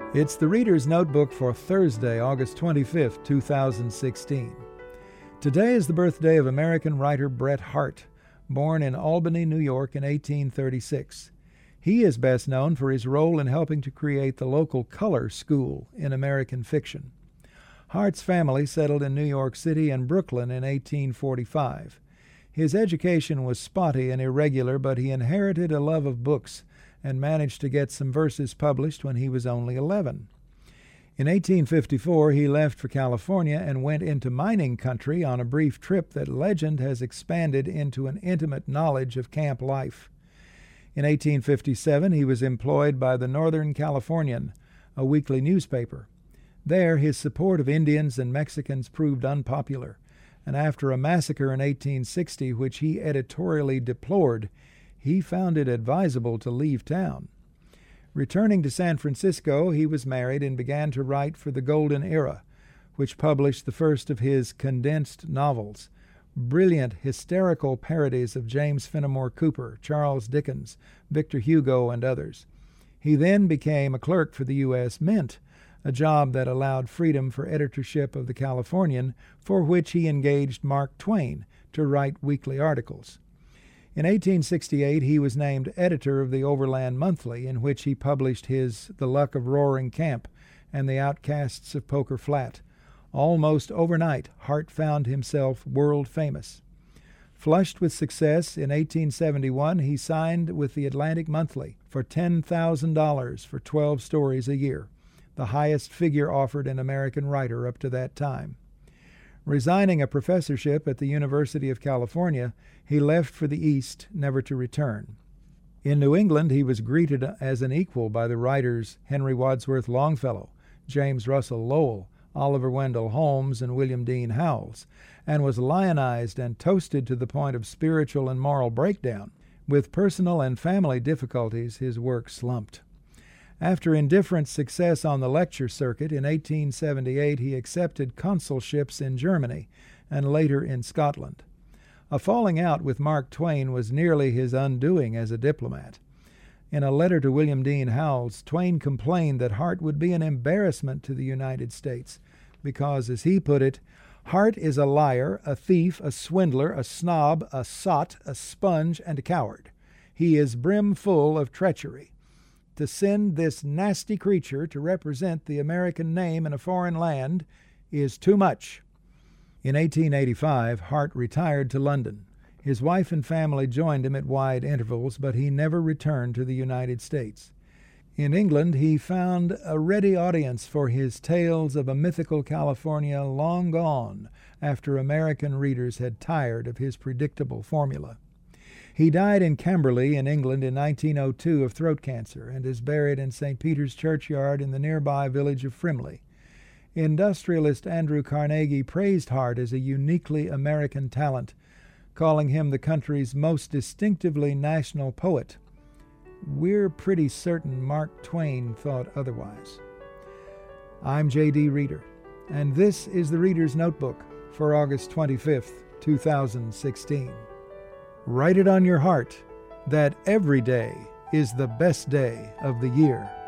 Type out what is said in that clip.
It's the Reader's Notebook for Thursday, August 25th, 2016. Today is the birthday of American writer Bret Harte, born in Albany, New York in 1836. He is best known for his role in helping to create the local color school in American fiction. Harte's family settled in New York City and Brooklyn in 1845. His education was spotty and irregular, but he inherited a love of books and managed to get some verses published when he was only 11. In 1854, he left for California and went into mining country on a brief trip that legend has expanded into an intimate knowledge of camp life. In 1857, he was employed by the Northern Californian, a weekly newspaper. There, his support of Indians and Mexicans proved unpopular, and after a massacre in 1860, which he editorially deplored, he found it advisable to leave town. Returning to San Francisco, he was married and began to write for the Golden Era, which published the first of his condensed novels, brilliant hysterical parodies of James Fenimore Cooper, Charles Dickens, Victor Hugo, and others. He then became a clerk for the U.S. Mint, a job that allowed freedom for editorship of the Californian, for which he engaged Mark Twain to write weekly articles. In 1868, he was named editor of the Overland Monthly, in which he published his The Luck of Roaring Camp and The Outcasts of Poker Flat. Almost overnight, Harte found himself world famous. Flushed with success, in 1871 he signed with the Atlantic Monthly for $10,000 for 12 stories a year, the highest figure offered an American writer up to that time. Resigning a professorship at the University of California, he left for the East, never to return. In New England, he was greeted as an equal by the writers Henry Wadsworth Longfellow, James Russell Lowell, Oliver Wendell Holmes, and William Dean Howells, and was lionized and toasted to the point of spiritual and moral breakdown. With personal and family difficulties, his work slumped. After indifferent success on the lecture circuit, in 1878 he accepted consulships in Germany and later in Scotland. A falling out with Mark Twain was nearly his undoing as a diplomat. In a letter to William Dean Howells, Twain complained that Harte would be an embarrassment to the United States because, as he put it, Harte is a liar, a thief, a swindler, a snob, a sot, a sponge, and a coward. He is brimful of treachery. To send this nasty creature to represent the American name in a foreign land is too much. In 1885, Harte retired to London. His wife and family joined him at wide intervals, but he never returned to the United States. In England, he found a ready audience for his tales of a mythical California long gone after American readers had tired of his predictable formula. He died in Camberley in England in 1902 of throat cancer and is buried in St. Peter's Churchyard in the nearby village of Frimley. Industrialist Andrew Carnegie praised Harte as a uniquely American talent, calling him the country's most distinctively national poet. We're pretty certain Mark Twain thought otherwise. I'm J.D. Reader, and this is the Reader's Notebook for August 25th, 2016. Write it on your heart that every day is the best day of the year.